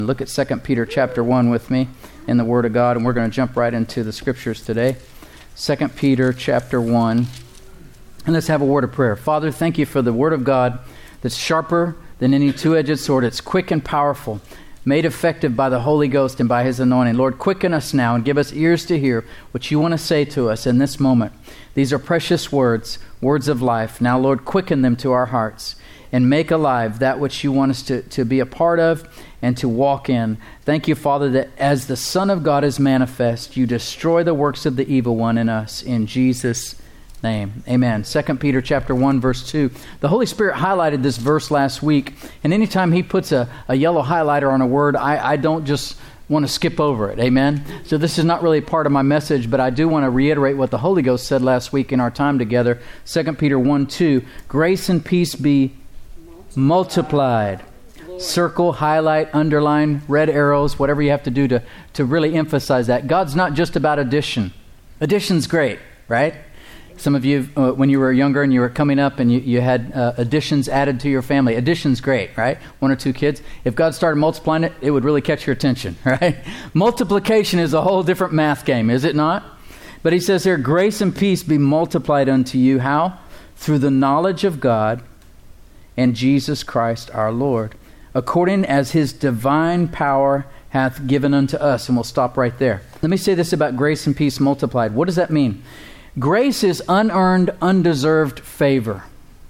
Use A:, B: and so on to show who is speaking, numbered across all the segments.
A: Look at 2 Peter chapter 1 with me in the Word of God, and we're going to jump right into the Scriptures today. 2 Peter chapter 1. And let's have a word of prayer. Father, thank you for the Word of God that's sharper than any two-edged sword. It's quick and powerful, made effective by the Holy Ghost and by His anointing. Lord, quicken us now and give us ears to hear what you want to say to us in this moment. These are precious words, words of life. Now, Lord, quicken them to our hearts and make alive that which you want us to be a part of and to walk in. Thank you, Father, that as the Son of God is manifest, you destroy the works of the evil one in us. In Jesus' name, amen. 2 Peter chapter 1, verse 2. The Holy Spirit highlighted this verse last week, and anytime He puts a yellow highlighter on a word, I don't just want to skip over it, amen? So this is not really part of my message, but I do want to reiterate what the Holy Ghost said last week in our time together. 2 Peter 1, 2. Grace and peace be multiplied. Circle, highlight, underline, red arrows, whatever you have to do to really emphasize that. God's not just about addition. Addition's great, right? Some of you, when you were younger and you were coming up and you had additions added to your family, addition's great, right? 1 or 2 kids. If God started multiplying it, it would really catch your attention, right? Multiplication is a whole different math game, is it not? But He says here, grace and peace be multiplied unto you. How? Through the knowledge of God and Jesus Christ our Lord, according as His divine power hath given unto us. And we'll stop right there. Let me say this about grace and peace multiplied. What does that mean? Grace is unearned, undeserved favor.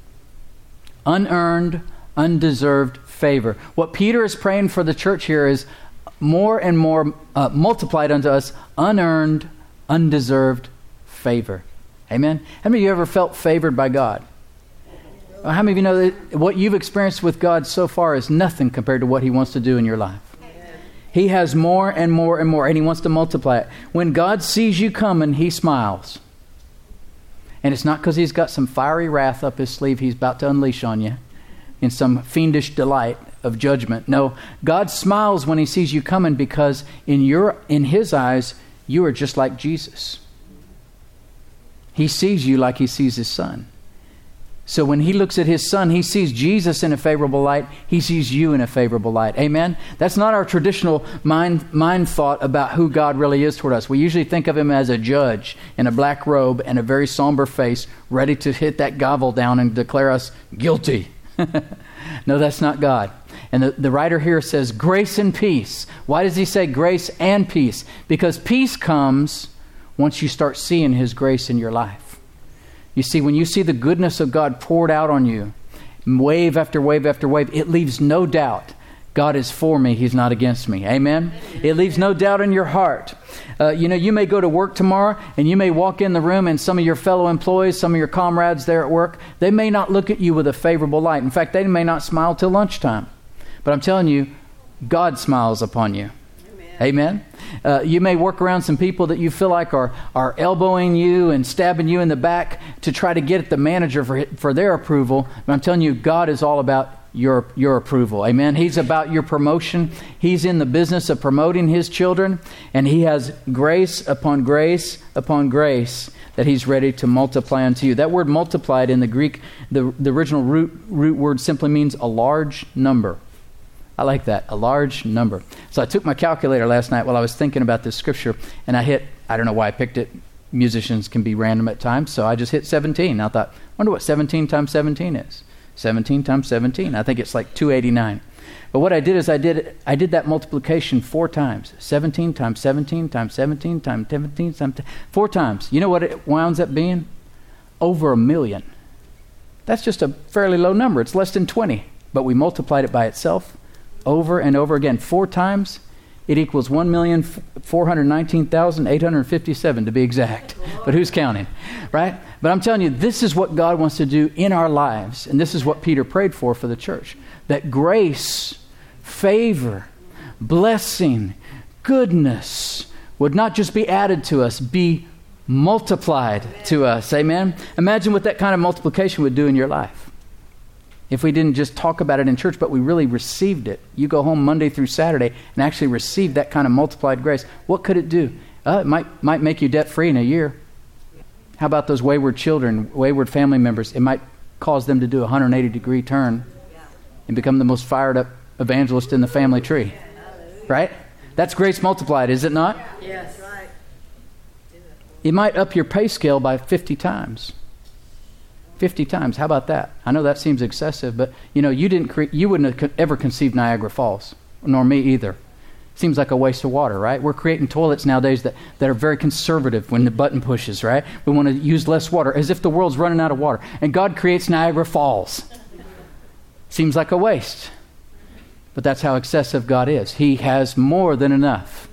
A: Unearned, undeserved favor. What Peter is praying for the church here is more and more multiplied unto us unearned, undeserved favor. Amen? How many of you ever felt favored by God? How many of you know that what you've experienced with God so far is nothing compared to what He wants to do in your life? He has more and more and more, and He wants to multiply it. When God sees you coming, He smiles. And it's not because He's got some fiery wrath up His sleeve He's about to unleash on you in some fiendish delight of judgment. No, God smiles when He sees you coming because in His eyes, you are just like Jesus. He sees you like He sees His Son. So when He looks at His Son, He sees Jesus in a favorable light. He sees you in a favorable light. Amen? That's not our traditional mind thought about who God really is toward us. We usually think of Him as a judge in a black robe and a very somber face, ready to hit that gavel down and declare us guilty. No, that's not God. And the writer here says grace and peace. Why does he say grace and peace? Because peace comes once you start seeing His grace in your life. You see, when you see the goodness of God poured out on you, wave after wave after wave, it leaves no doubt God is for me, He's not against me. Amen? It leaves no doubt in your heart. You may go to work tomorrow and you may walk in the room and some of your fellow employees, some of your comrades there at work, they may not look at you with a favorable light. In fact, they may not smile till lunchtime. But I'm telling you, God smiles upon you. Amen? You may work around some people that you feel like are elbowing you and stabbing you in the back to try to get at the manager for their approval. But I'm telling you, God is all about your approval. Amen? He's about your promotion. He's in the business of promoting His children. And He has grace upon grace upon grace that He's ready to multiply unto you. That word multiplied in the Greek, the original root word simply means a large number. I like that, a large number. So I took my calculator last night while I was thinking about this scripture, and I don't know why I picked it. Musicians can be random at times, so I just hit 17. I thought, wonder what 17 times 17 is. 17 times 17, I think it's like 289. But what I did is I did that multiplication 4 times. 17 times 17 times 17 times 17 times 4 times. You know what it winds up being? Over 1 million. That's just a fairly low number. It's less than 20. But we multiplied it by itself over and over again. 4 times, it equals 1,419,857 to be exact. But who's counting, right? But I'm telling you, this is what God wants to do in our lives. And this is what Peter prayed for the church. That grace, favor, blessing, goodness would not just be added to us, be multiplied to us. Amen? Imagine what that kind of multiplication would do in your life. If we didn't just talk about it in church, but we really received it. You go home Monday through Saturday and actually receive that kind of multiplied grace. What could it do? It might make you debt-free in a year. How about those wayward children, wayward family members? It might cause them to do a 180-degree turn and become the most fired-up evangelist in the family tree. right? That's grace multiplied, is it not?
B: Yes. Right.
A: It might up your pay scale by 50 times. 50 times. How about that? I know that seems excessive, but you wouldn't have ever conceived Niagara Falls, nor me either. Seems like a waste of water, right? We're creating toilets nowadays that are very conservative when the button pushes, right? We want to use less water, as if the world's running out of water. And God creates Niagara Falls. Seems like a waste. But that's how excessive God is. He has more than enough.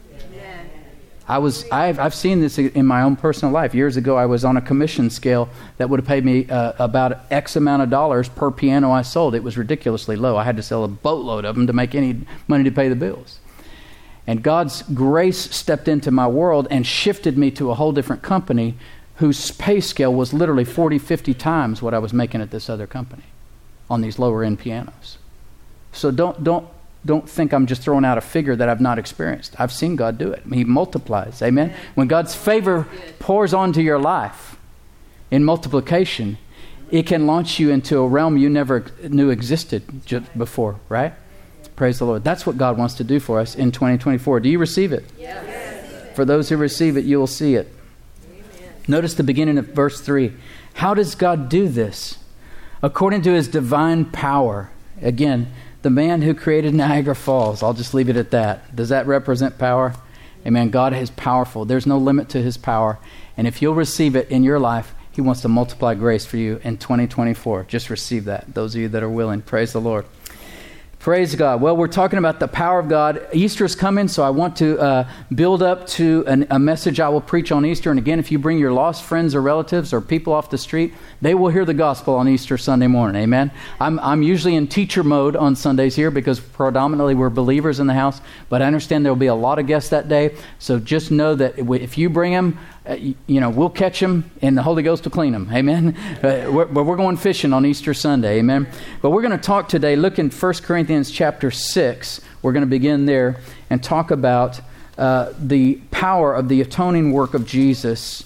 A: I've seen this in my own personal life. Years ago, I was on a commission scale that would have paid me about X amount of dollars per piano I sold. It was ridiculously low. I had to sell a boatload of them to make any money to pay the bills. And God's grace stepped into my world and shifted me to a whole different company whose pay scale was literally 40, 50 times what I was making at this other company on these lower end pianos. So don't think I'm just throwing out a figure that I've not experienced. I've seen God do it. He multiplies. Amen. When God's favor pours onto your life in multiplication, it can launch you into a realm you never knew existed just before, right? Praise the Lord. That's what God wants to do for us in 2024. Do you receive it? Yes. For those who receive it, you will see it. Amen. Notice the beginning of verse 3. How does God do this? According to his divine power. Again, the man who created Niagara Falls. I'll just leave it at that. Does that represent power? Amen. God is powerful. There's no limit to his power. And if you'll receive it in your life, he wants to multiply grace for you in 2024. Just receive that. Those of you that are willing. Praise the Lord. Praise God. Well, we're talking about the power of God. Easter is coming, so I want to build up to a message I will preach on Easter. And again, if you bring your lost friends or relatives or people off the street, they will hear the gospel on Easter Sunday morning. Amen. I'm usually in teacher mode on Sundays here because predominantly we're believers in the house. But I understand there will be a lot of guests that day. So just know that if you bring them, we'll catch them and the Holy Ghost will clean them. Amen. We're going fishing on Easter Sunday. Amen. But we're going to talk today, look in 1 Corinthians chapter 6. We're going to begin there and talk about the power of the atoning work of Jesus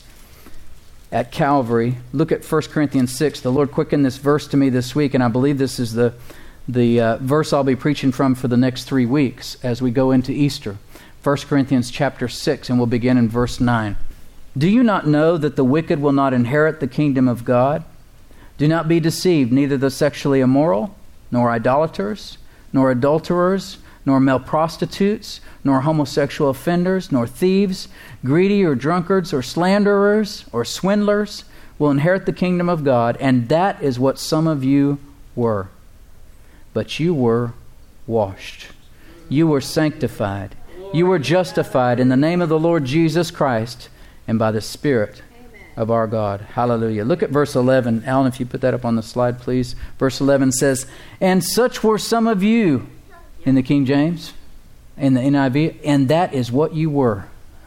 A: at Calvary. Look at 1 Corinthians 6. The Lord quickened this verse to me this week, and I believe this is the verse I'll be preaching from for the next 3 weeks as we go into Easter. 1 Corinthians chapter 6, and we'll begin in verse 9. Do you not know that the wicked will not inherit the kingdom of God? Do not be deceived, neither the sexually immoral, nor idolaters, nor adulterers, nor male prostitutes, nor homosexual offenders, nor thieves, greedy or drunkards, or slanderers, or swindlers will inherit the kingdom of God, and that is what some of you were. But you were washed. You were sanctified. You were justified in the name of the Lord Jesus Christ and by the Spirit of our God. Hallelujah. Look at verse 11. Alan, if you put that up on the slide, please. Verse 11 says, and such were some of you, in the King James, in the NIV, and that is what you were.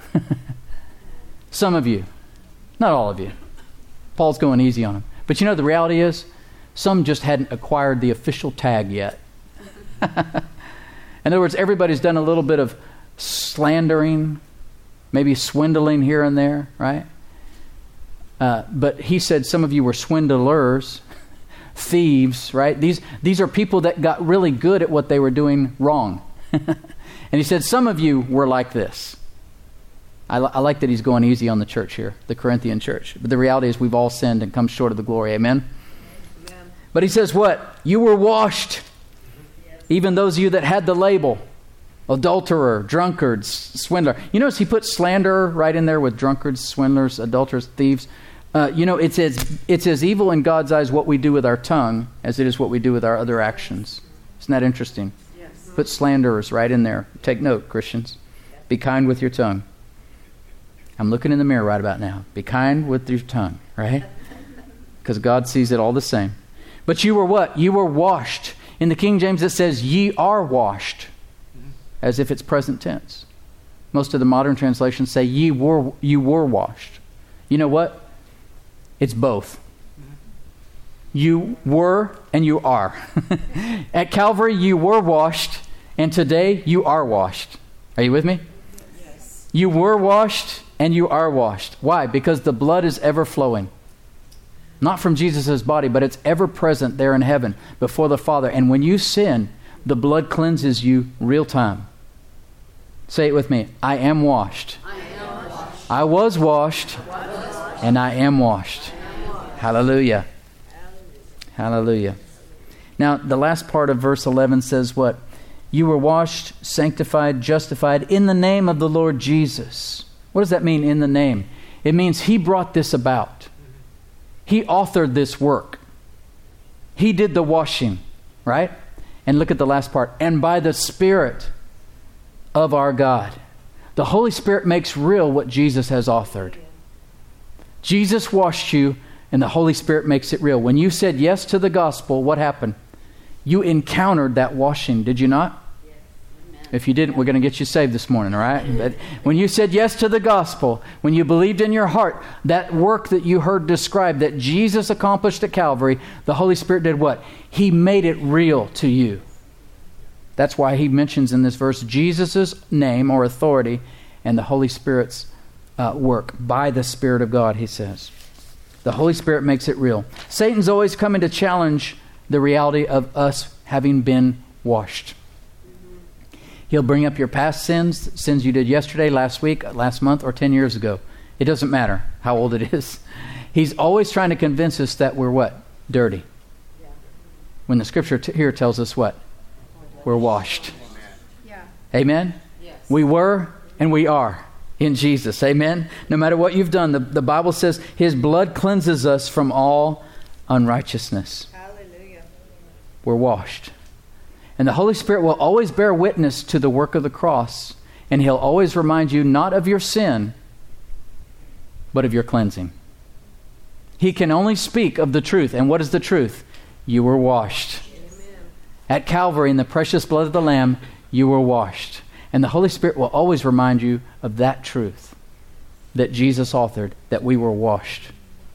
A: Some of you. Not all of you. Paul's going easy on them. But the reality is, some just hadn't acquired the official tag yet. In other words, everybody's done a little bit of slandering, maybe swindling here and there, right? But he said some of you were swindlers, thieves, right? These are people that got really good at what they were doing wrong. And he said some of you were like this. I like that he's going easy on the church here, the Corinthian church. But the reality is we've all sinned and come short of the glory. Amen? Amen. But he says what? You were washed. Yes. Even those of you that had the label. Adulterer, drunkards, swindler. You notice he put slanderer right in there with drunkards, swindlers, adulterers, thieves. It's as evil in God's eyes what we do with our tongue as it is what we do with our other actions. Isn't that interesting? Yes. Put slanderers right in there. Take note, Christians. Be kind with your tongue. I'm looking in the mirror right about now. Be kind with your tongue, right? Because God sees it all the same. But you were what? You were washed. In the King James it says, ye are washed. As if it's present tense. Most of the modern translations say you were washed. You know what? It's both. You were and you are. At Calvary you were washed, and today you are washed. Are you with me? Yes. You were washed and you are washed. Why? Because the blood is ever flowing. Not from Jesus' body, but it's ever present there in heaven before the Father. And when you sin, the blood cleanses you real time. Say it with me. I am washed. I was washed. And I am washed. Hallelujah. Hallelujah. Now, the last part of verse 11 says what? You were washed, sanctified, justified in the name of the Lord Jesus. What does that mean, in the name? It means He brought this about. He authored this work. He did the washing, right? And look at the last part. And by the Spirit of our God. The Holy Spirit makes real what Jesus has authored. Jesus washed you, and the Holy Spirit makes it real. When you said yes to the gospel, what happened? You encountered that washing, did you not? Yes. If you didn't, we're going to get you saved this morning, all right? But when you said yes to the gospel, when you believed in your heart, that work that you heard described that Jesus accomplished at Calvary, the Holy Spirit did what? He made it real to you. That's why he mentions in this verse Jesus' name or authority and the Holy Spirit's work by the Spirit of God, he says. The Holy Spirit makes it real. Satan's always coming to challenge the reality of us having been washed. He'll bring up your past sins you did yesterday, last week, last month, or 10 years ago. It doesn't matter how old it is. He's always trying to convince us that we're what? Dirty. When the scripture here tells us what? We're washed. Amen? Yes. We were and we are in Jesus. Amen? No matter what you've done, the Bible says His blood cleanses us from all unrighteousness. Hallelujah. We're washed. And the Holy Spirit will always bear witness to the work of the cross. And He'll always remind you not of your sin, but of your cleansing. He can only speak of the truth. And what is the truth? You were washed. Amen. At Calvary, in the precious blood of the Lamb, you were washed. And the Holy Spirit will always remind you of that truth that Jesus authored, that we were washed.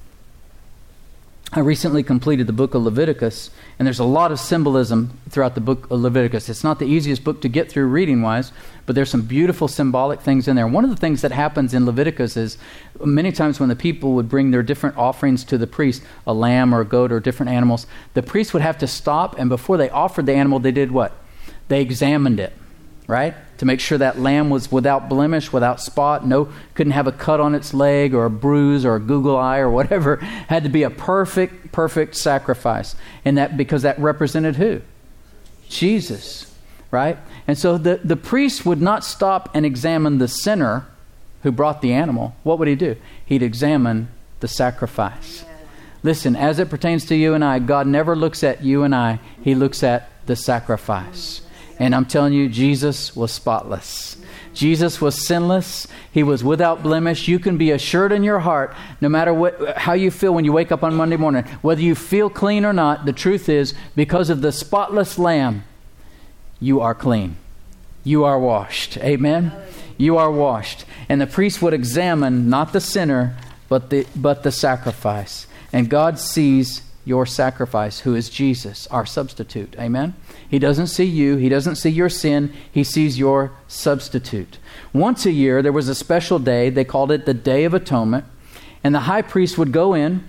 A: I recently completed the book of Leviticus, and there's a lot of symbolism throughout the book of Leviticus. It's not the easiest book to get through reading-wise, but there's some beautiful symbolic things in there. One of the things that happens in Leviticus is many times when the people would bring their different offerings to the priest, a lamb or a goat or different animals, the priest would have to stop, and before they offered the animal, they did what? They examined it, right? To make sure that lamb was without blemish, without spot, couldn't have a cut on its leg or a bruise or a Google eye or whatever. Had to be a perfect sacrifice. And that because that represented who? Jesus, right? And so the priest would not stop and examine the sinner who brought the animal. What would he do? He'd examine the sacrifice. Listen, as it pertains to you and I, God never looks at you and I. He looks at the sacrifice. And I'm telling you, Jesus was spotless. Jesus was sinless. He was without blemish. You can be assured in your heart, no matter how you feel when you wake up on Monday morning, whether you feel clean or not, the truth is, because of the spotless Lamb, you are clean. You are washed. Amen? You are washed. And the priest would examine not the sinner, but the sacrifice. And God sees your sacrifice, who is Jesus, our substitute. Amen? He doesn't see you. He doesn't see your sin. He sees your substitute. Once a year, there was a special day. They called it the Day of Atonement. And the high priest would go in.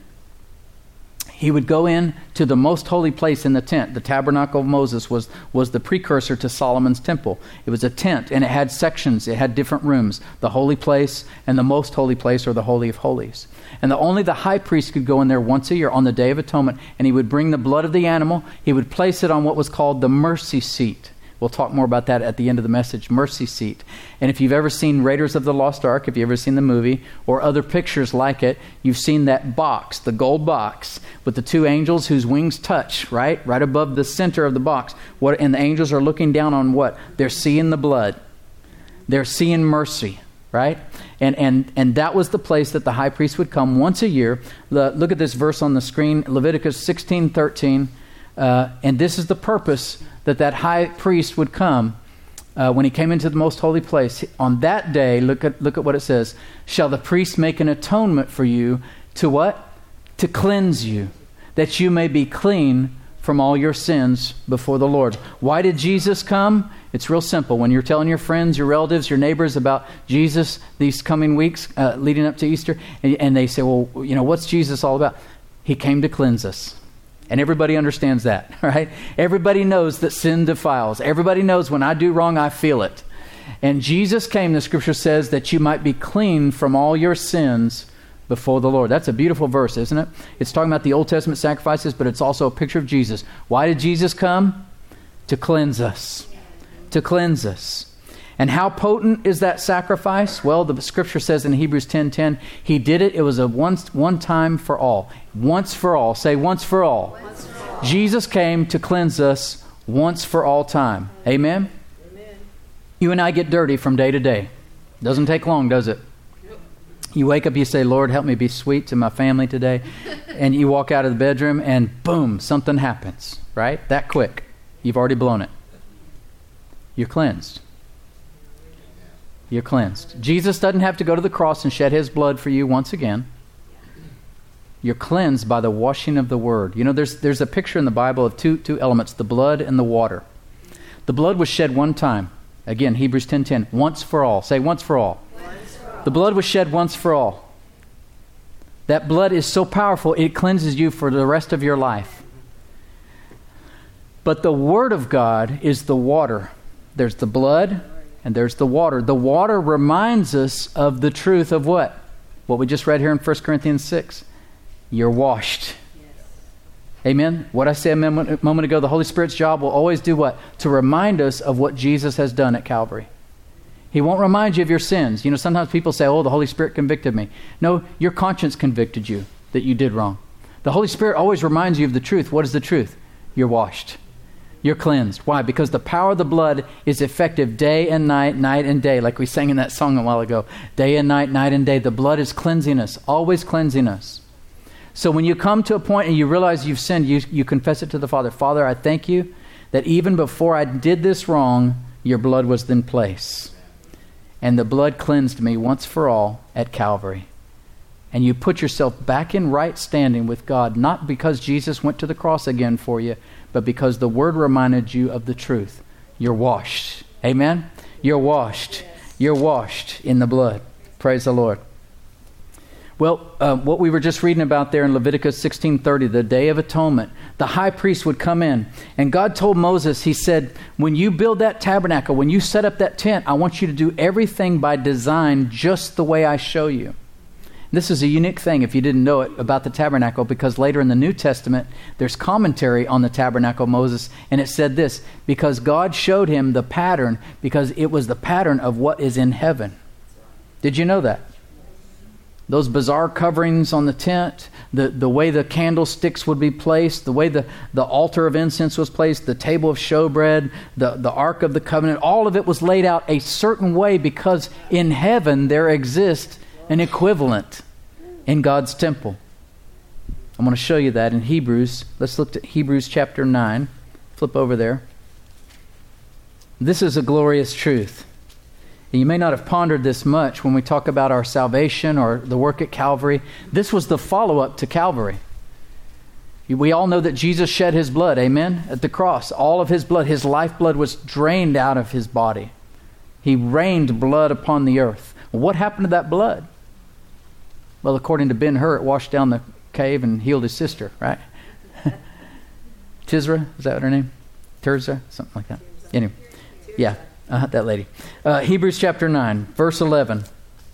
A: He would go in to the most holy place in the tent. The tabernacle of Moses was the precursor to Solomon's temple. It was a tent, and it had sections. It had different rooms. The holy place and the most holy place, or the Holy of Holies. And only the high priest could go in there once a year on the Day of Atonement, and he would bring the blood of the animal. He would place it on what was called the mercy seat. We'll talk more about that at the end of the message, mercy seat. And if you've ever seen Raiders of the Lost Ark, if you've ever seen the movie, or other pictures like it, you've seen that box, the gold box, with the two angels whose wings touch, right above the center of the box. And the angels are looking down on what? They're seeing the blood. They're seeing mercy, right? And that was the place that the high priest would come once a year. Look at this verse on the screen, Leviticus 16:13. And this is the purpose that high priest would come when he came into the most holy place. On that day, look at what it says. Shall the priest make an atonement for you to what? To cleanse you, that you may be clean from all your sins before the Lord. Why did Jesus come? It's real simple. When you're telling your friends, your relatives, your neighbors about Jesus these coming weeks leading up to Easter, and they say, well, what's Jesus all about? He came to cleanse us. And everybody understands that, right? Everybody knows that sin defiles. Everybody knows when I do wrong, I feel it. And Jesus came, the scripture says, that you might be clean from all your sins before the Lord. That's a beautiful verse, isn't it? It's talking about the Old Testament sacrifices, but it's also a picture of Jesus. Why did Jesus come? To cleanse us. To cleanse us. And how potent is that sacrifice? Well, the scripture says in Hebrews 10:10, he did it. It was a one time for all. Once for all. Say once for all. Once for all. Jesus came to cleanse us once for all time. Amen? Amen. You and I get dirty from day to day. Doesn't take long, does it? You wake up, you say, Lord, help me be sweet to my family today. And you walk out of the bedroom and boom, something happens, right? That quick. You've already blown it. You're cleansed. You're cleansed. Jesus doesn't have to go to the cross and shed his blood for you once again. You're cleansed by the washing of the Word. You know, there's a picture in the Bible of two elements, the blood and the water. The blood was shed one time. Again, Hebrews 10:10, once for all. Say once for all. The blood was shed once for all. That blood is so powerful, it cleanses you for the rest of your life. But the Word of God is the water. There's the blood and there's the water. The water reminds us of the truth of what? What we just read here in 1 Corinthians 6. You're washed. Amen? What I said a moment ago, the Holy Spirit's job will always do what? To remind us of what Jesus has done at Calvary. He won't remind you of your sins. You know, sometimes people say, oh, the Holy Spirit convicted me. No, your conscience convicted you that you did wrong. The Holy Spirit always reminds you of the truth. What is the truth? You're washed. You're cleansed. Why? Because the power of the blood is effective day and night, night and day, like we sang in that song a while ago. Day and night, night and day. The blood is cleansing us, always cleansing us. So when you come to a point and you realize you've sinned, you confess it to the Father. Father, I thank you that even before I did this wrong, your blood was in place. And the blood cleansed me once for all at Calvary. And you put yourself back in right standing with God, not because Jesus went to the cross again for you, but because the Word reminded you of the truth. You're washed. Amen? You're washed. Yes. You're washed in the blood. Praise the Lord. Well, what we were just reading about there in Leviticus 16:30, the Day of Atonement, the high priest would come in. And God told Moses, he said, when you build that tabernacle, when you set up that tent, I want you to do everything by design just the way I show you. This is a unique thing, if you didn't know it, about the tabernacle, because later in the New Testament, there's commentary on the tabernacle of Moses, and it said this, because God showed him the pattern, because it was the pattern of what is in heaven. Did you know that? Those bizarre coverings on the tent, the way the candlesticks would be placed, the way the altar of incense was placed, the table of showbread, the Ark of the Covenant, all of it was laid out a certain way because in heaven there exists an equivalent in God's temple. I'm going to show you that in Hebrews. Let's look at Hebrews chapter 9. Flip over there. This is a glorious truth. You may not have pondered this much when we talk about our salvation or the work at Calvary. This was the follow-up to Calvary. We all know that Jesus shed his blood, amen, at the cross. All of his blood, his lifeblood was drained out of his body. He rained blood upon the earth. What happened to that blood? Well, according to Ben-Hur, it washed down the cave and healed his sister, right? Tisra, is that her name? Tirzah? Something like that. Anyway, yeah. That lady. Hebrews chapter 9, verse 11.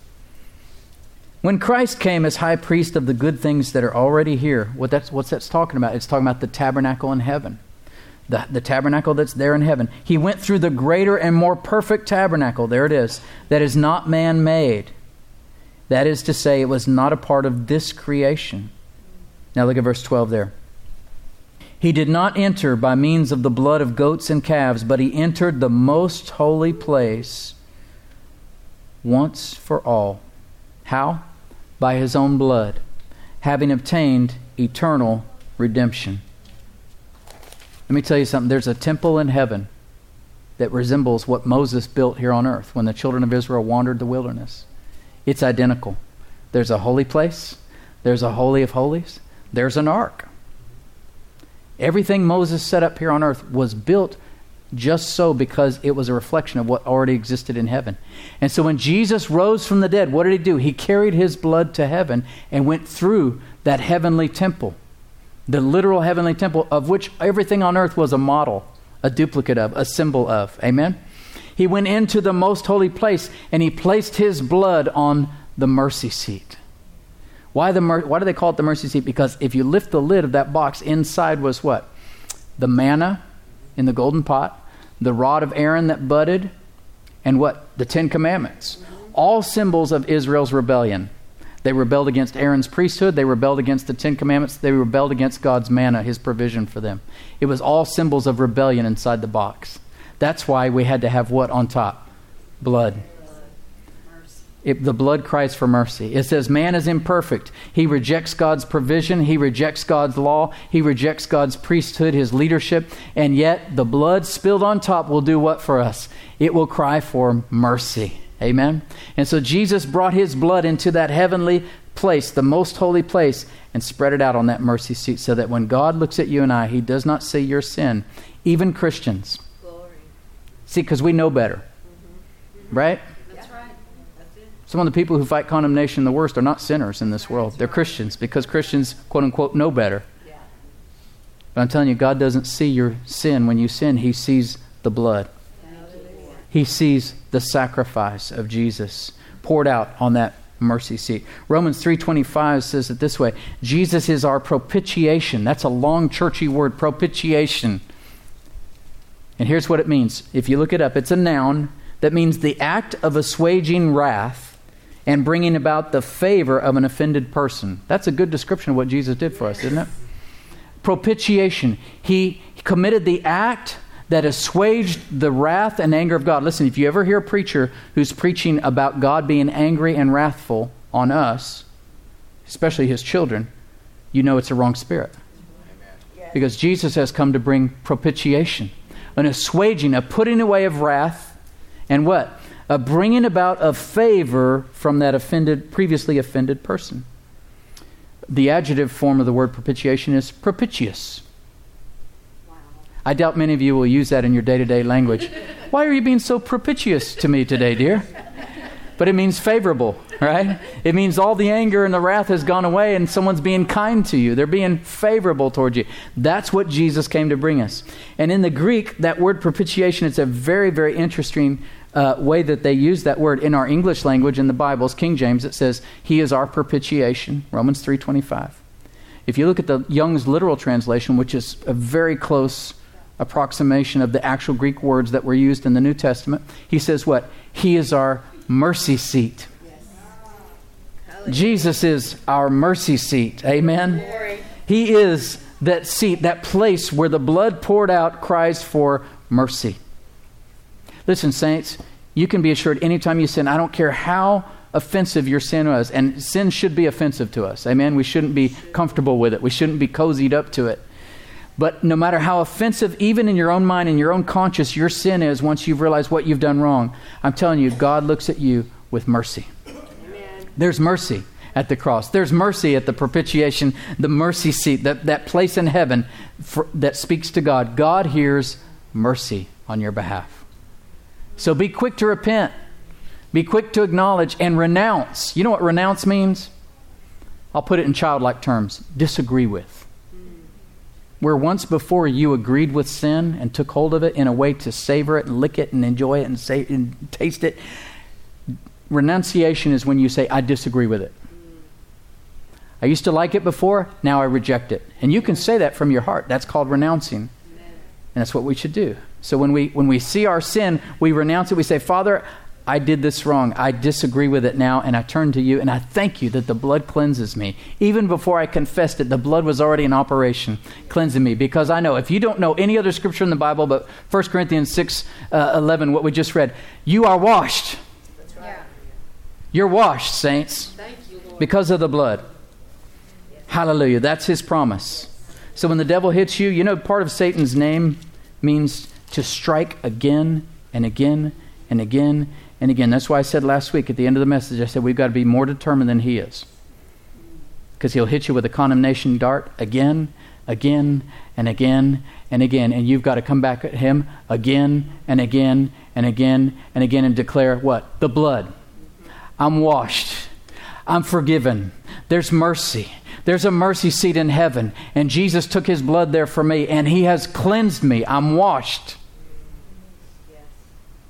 A: When Christ came as high priest of the good things that are already here, what's that talking about? It's talking about the tabernacle in heaven. The tabernacle that's there in heaven. He went through the greater and more perfect tabernacle, there it is, that is not man-made. That is to say, it was not a part of this creation. Now look at verse 12 there. He did not enter by means of the blood of goats and calves, but he entered the most holy place once for all. How? By his own blood, having obtained eternal redemption. Let me tell you something. There's a temple in heaven that resembles what Moses built here on earth when the children of Israel wandered the wilderness. It's identical. There's a holy place. There's a holy of holies. There's an ark. Everything Moses set up here on earth was built just so because it was a reflection of what already existed in heaven. And so when Jesus rose from the dead, what did he do? He carried his blood to heaven and went through that heavenly temple, the literal heavenly temple of which everything on earth was a model, a duplicate of, a symbol of. Amen? He went into the most holy place and he placed his blood on the mercy seat. Why do they call it the mercy seat? Because if you lift the lid of that box, inside was what? The manna in the golden pot, the rod of Aaron that budded, and what? The 10 Commandments. All symbols of Israel's rebellion. They rebelled against Aaron's priesthood. They rebelled against the 10 Commandments. They rebelled against God's manna, his provision for them. It was all symbols of rebellion inside the box. That's why we had to have what on top? Blood. The blood cries for mercy. It says man is imperfect. He rejects God's provision. He rejects God's law. He rejects God's priesthood, his leadership. And yet the blood spilled on top will do what for us? It will cry for mercy. Amen? And so Jesus brought his blood into that heavenly place, the most holy place, and spread it out on that mercy seat so that when God looks at you and I, he does not see your sin. Even Christians. Glory. See, because we know better. Mm-hmm. Right? That's right. That's it. Some of the people who fight condemnation the worst are not sinners in this world. They're Christians because Christians, quote unquote, know better. Yeah. But I'm telling you, God doesn't see your sin when you sin. He sees the blood. He sees the sacrifice of Jesus poured out on that mercy seat. Romans 3:25 says it this way. Jesus is our propitiation. That's a long churchy word, propitiation. And here's what it means. If you look it up, it's a noun that means the act of assuaging wrath and bringing about the favor of an offended person. That's a good description of what Jesus did for us, isn't it? Propitiation. He committed the act that assuaged the wrath and anger of God. Listen, if you ever hear a preacher who's preaching about God being angry and wrathful on us, especially his children, you know it's a wrong spirit. Amen. Because Jesus has come to bring propitiation, an assuaging, a putting away of wrath, and what? A bringing about of favor from that previously offended person. The adjective form of the word propitiation is propitious. I doubt many of you will use that in your day-to-day language. Why are you being so propitious to me today, dear? But it means favorable, right? It means all the anger and the wrath has gone away and someone's being kind to you. They're being favorable towards you. That's what Jesus came to bring us. And in the Greek, that word propitiation, it's a very, very interesting way that they use that word. In our English language, in the Bibles, King James, it says, he is our propitiation, Romans 3:25. If you look at the Young's literal translation, which is a very close approximation of the actual Greek words that were used in the New Testament, he says what? He is our mercy seat. Yes. Jesus is our mercy seat. Amen? Glory. He is that seat, that place where the blood poured out cries for mercy. Listen, saints, you can be assured anytime you sin, I don't care how offensive your sin was, and sin should be offensive to us. Amen? We shouldn't be comfortable with it. We shouldn't be cozied up to it. But no matter how offensive, even in your own mind, in your own conscience, your sin is once you've realized what you've done wrong, I'm telling you, God looks at you with mercy. Amen. There's mercy at the cross. There's mercy at the propitiation, the mercy seat, that place in heaven that speaks to God. God hears mercy on your behalf. So be quick to repent. Be quick to acknowledge and renounce. You know what renounce means? I'll put it in childlike terms. Disagree with. Where once before you agreed with sin and took hold of it in a way to savor it and lick it and enjoy it and taste it. Renunciation is when you say, I disagree with it. I used to like it before, now I reject it. And you can say that from your heart. That's called renouncing. And that's what we should do. So when we see our sin, we renounce it. We say, Father, I did this wrong. I disagree with it now, and I turn to you, and I thank you that the blood cleanses me. Even before I confessed it, the blood was already in operation, cleansing me. Because I know, if you don't know any other scripture in the Bible but 1 Corinthians 6:11, what we just read, you are washed. That's right. Yeah. You're washed, saints, thank you, Lord, because of the blood. Yes. Hallelujah. That's his promise. So when the devil hits you, you know, part of Satan's name means to strike again and again and again and again. That's why I said last week at the end of the message, I said we've got to be more determined than he is. Because he'll hit you with a condemnation dart again, again, and again, and again. And you've got to come back at him again, and again, and again, and again, and declare what? The blood. I'm washed. I'm forgiven. There's mercy. There's a mercy seat in heaven. And Jesus took his blood there for me, and he has cleansed me. I'm washed.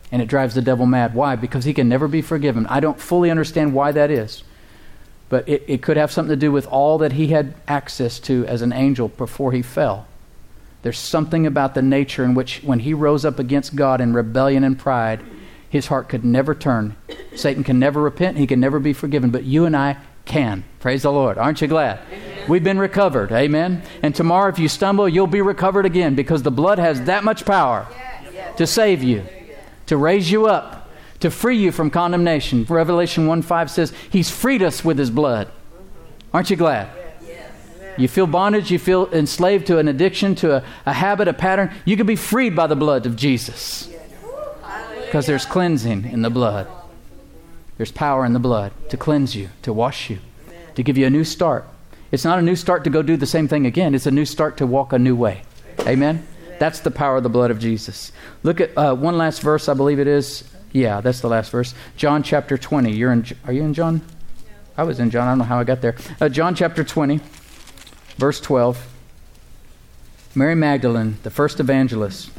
A: And it drives the devil mad. Why? Because he can never be forgiven. I don't fully understand why that is. But it could have something to do with all that he had access to as an angel before he fell. There's something about the nature in which when he rose up against God in rebellion and pride, his heart could never turn. Satan can never repent. He can never be forgiven. But you and I can. Praise the Lord. Aren't you glad? Amen. We've been recovered. Amen. And tomorrow if you stumble, you'll be recovered again because the blood has that much power to save you, to raise you up, to free you from condemnation. Revelation 1:5 says he's freed us with his blood. Aren't you glad? You feel bondage, you feel enslaved to an addiction, to a habit, a pattern. You can be freed by the blood of Jesus. Because there's cleansing in the blood. There's power in the blood to cleanse you, to wash you, to give you a new start. It's not a new start to go do the same thing again. It's a new start to walk a new way. Amen? That's the power of the blood of Jesus. Look at one last verse, I believe it is. Yeah, that's the last verse. John chapter 20. Are you in John? I was in John. I don't know how I got there. John chapter 20. Verse 12, Mary Magdalene, the first evangelist,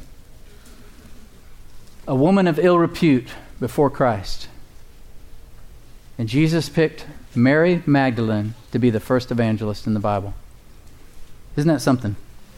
A: a woman of ill repute before Christ. And Jesus picked Mary Magdalene to be the first evangelist in the Bible. Isn't that something?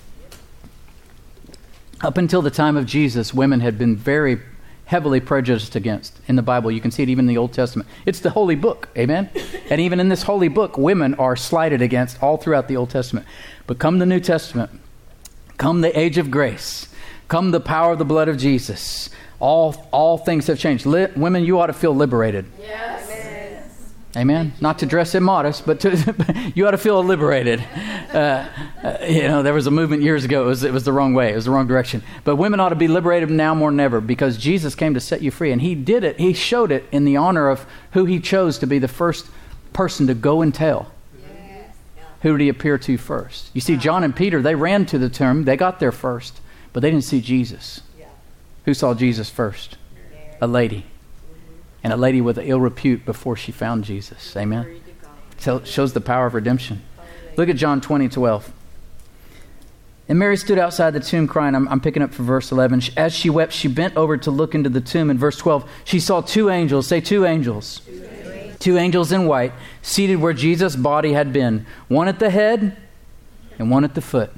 A: Up until the time of Jesus, women had been very heavily prejudiced against in the Bible. You can see it even in the Old Testament. It's the holy book, amen? And even in this holy book, women are slighted against all throughout the Old Testament. But come the New Testament, come the age of grace, come the power of the blood of Jesus, all things have changed. Women, you ought to feel liberated. Yes. Amen. Not to dress immodest, but you ought to feel liberated. There was a movement years ago. It was the wrong way. It was the wrong direction. But women ought to be liberated now more than ever because Jesus came to set you free. And he did it. He showed it in the honor of who he chose to be the first person to go and tell. Yes. Who did he appear to first? You see, John and Peter, they ran to the tomb. They got there first. But they didn't see Jesus. Yeah. Who saw Jesus first? A lady. And a lady with an ill repute before she found Jesus. Amen? So it shows the power of redemption. Look at John 20:12. And Mary stood outside the tomb crying. I'm picking up from verse 11. As she wept, she bent over to look into the tomb. In verse 12, she saw two angels. Say two angels. Two angels in white, seated where Jesus' body had been. One at the head and one at the foot.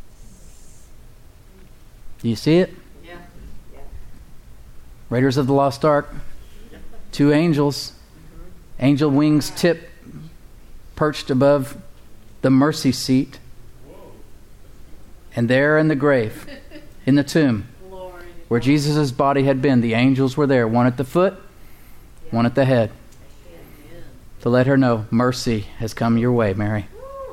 A: Do you see it? Yeah. Raiders of the Lost Ark. Two angels, angel wings tip, perched above the mercy seat. And there in the grave, in the tomb, where Jesus' body had been, the angels were there, one at the foot, one at the head, to let her know, mercy has come your way, Mary.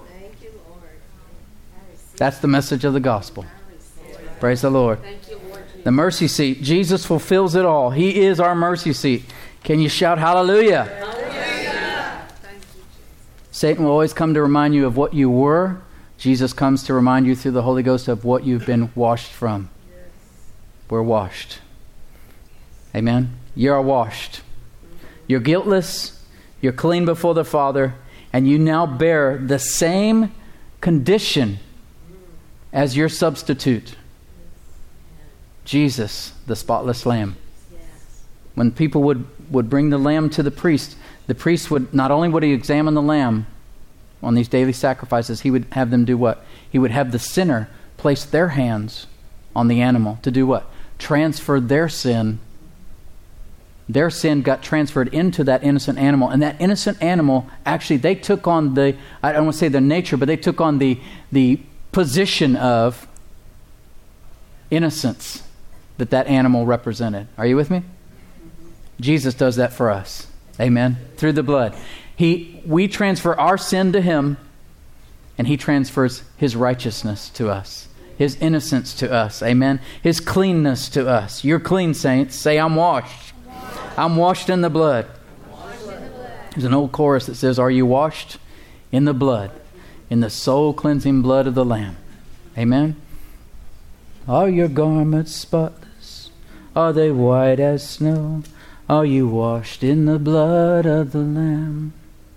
A: That's the message of the gospel. Praise the Lord. The mercy seat, Jesus fulfills it all. He is our mercy seat. Can you shout hallelujah? Hallelujah. Satan will always come to remind you of what you were. Jesus comes to remind you through the Holy Ghost of what you've been washed from. Yes. We're washed. Amen? You are washed. You're guiltless. You're clean before the Father. And you now bear the same condition as your substitute. Jesus, the spotless Lamb. When people would bring the lamb to the priest would, not only would he examine the lamb on these daily sacrifices, he would have them do what? He would have the sinner place their hands on the animal to do what? Transfer their sin. Their sin got transferred into that innocent animal. And that innocent animal, actually, they took on I don't want to say the nature, but they took on the position of innocence that animal represented. Are you with me? Jesus does that for us. Amen. Through the blood. We transfer our sin to him, and he transfers his righteousness to us. His innocence to us. Amen. His cleanness to us. You're clean, saints. Say, I'm washed. I'm washed in the blood. There's an old chorus that says, are you washed in the blood? In the soul-cleansing blood of the Lamb. Amen. Are your garments spotless? Are they white as snow? Are you washed in the blood of the Lamb?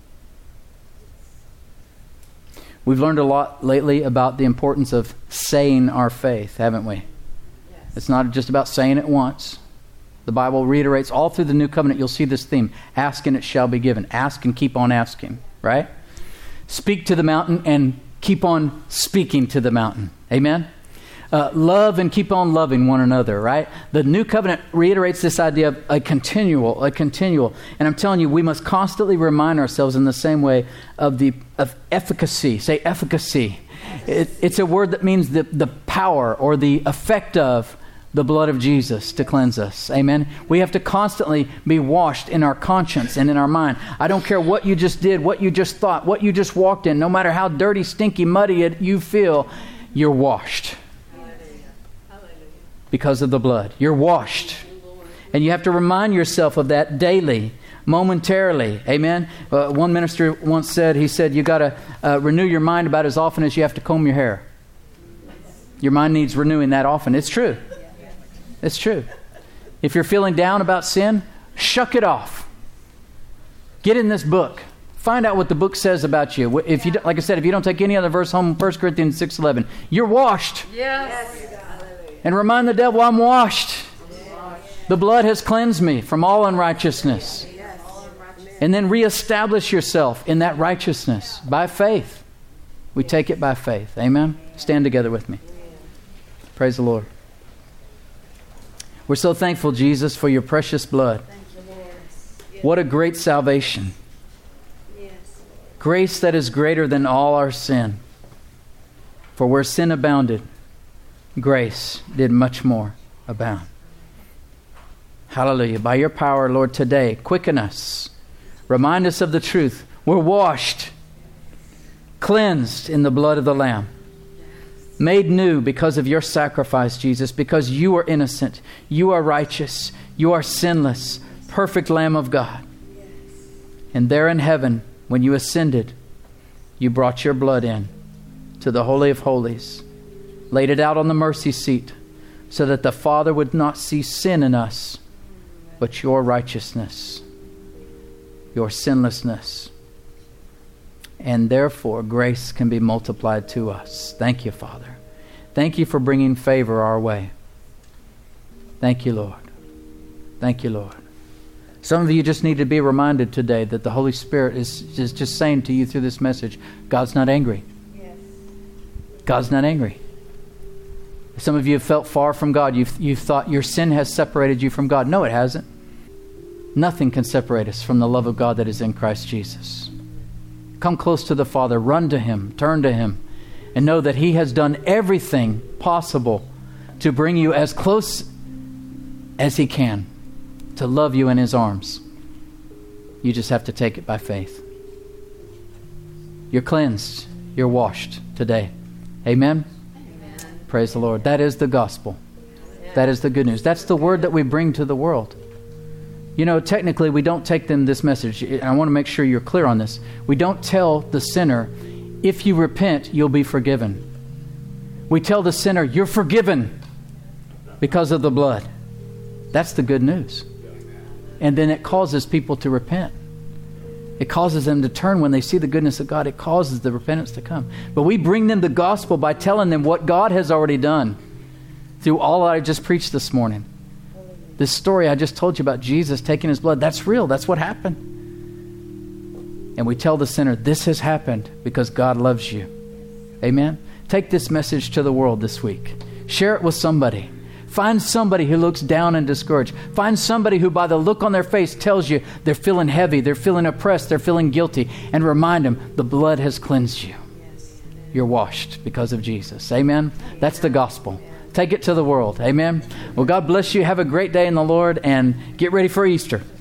A: We've learned a lot lately about the importance of saying our faith, haven't we? Yes. It's not just about saying it once. The Bible reiterates all through the New Covenant, you'll see this theme. Ask and it shall be given. Ask and keep on asking, right? Speak to the mountain and keep on speaking to the mountain. Amen? Love and keep on loving one another, right? The New Covenant reiterates this idea of a continual. And I'm telling you, we must constantly remind ourselves in the same way of efficacy. Say efficacy. It's a word that means the power or the effect of the blood of Jesus to cleanse us. Amen? We have to constantly be washed in our conscience and in our mind. I don't care what you just did, what you just thought, what you just walked in. No matter how dirty, stinky, muddy you feel, you're washed. Because of the blood. You're washed. And you have to remind yourself of that daily, momentarily. Amen? One minister once said, he said, you got to renew your mind about as often as you have to comb your hair. Your mind needs renewing that often. It's true. It's true. If you're feeling down about sin, shuck it off. Get in this book. Find out what the book says about you. If you, like I said, if you don't take any other verse home, 1 Corinthians 6:11, you're washed.
B: Yes.
A: And remind the devil, I'm washed. The blood has cleansed me from all unrighteousness. And then reestablish yourself in that righteousness by faith. We take it by faith. Amen? Stand together with me. Praise the Lord. We're so thankful, Jesus, for your precious blood. What a great salvation. Grace that is greater than all our sin. For where sin abounded, grace did much more abound. Hallelujah. By your power, Lord, today, quicken us. Remind us of the truth. We're washed, cleansed in the blood of the Lamb. Made new because of your sacrifice, Jesus, because you are innocent, you are righteous, you are sinless, perfect Lamb of God. And there in heaven, when you ascended, you brought your blood in to the Holy of Holies, laid it out on the mercy seat so that the Father would not see sin in us, but your righteousness, your sinlessness. And therefore, grace can be multiplied to us. Thank you, Father. Thank you for bringing favor our way. Thank you, Lord. Thank you, Lord. Some of you just need to be reminded today that the Holy Spirit is just saying to you through this message, God's not angry. Yes. God's not angry. Some of you have felt far from God. You've thought your sin has separated you from God. No, it hasn't. Nothing can separate us from the love of God that is in Christ Jesus. Come close to the Father, run to Him, turn to Him, and know that He has done everything possible to bring you as close as He can, to love you in His arms. You just have to take it by faith. You're cleansed. You're washed today. Amen? Amen. Praise the Lord. That is the gospel. That is the good news. That's the word that we bring to the world. You know, technically, we don't take them this message. I want to make sure you're clear on this. We don't tell the sinner, if you repent, you'll be forgiven. We tell the sinner, you're forgiven because of the blood. That's the good news. And then it causes people to repent. It causes them to turn when they see the goodness of God. It causes the repentance to come. But we bring them the gospel by telling them what God has already done through all I just preached this morning. This story I just told you about Jesus taking His blood, that's real. That's what happened. And we tell the sinner, this has happened because God loves you. Amen? Take this message to the world this week. Share it with somebody. Find somebody who looks down and discouraged. Find somebody who by the look on their face tells you they're feeling heavy, they're feeling oppressed, they're feeling guilty. And remind them, the blood has cleansed you. You're washed because of Jesus. Amen? That's the gospel. Take it to the world. Amen? Well, God bless you. Have a great day in the Lord and get ready for Easter.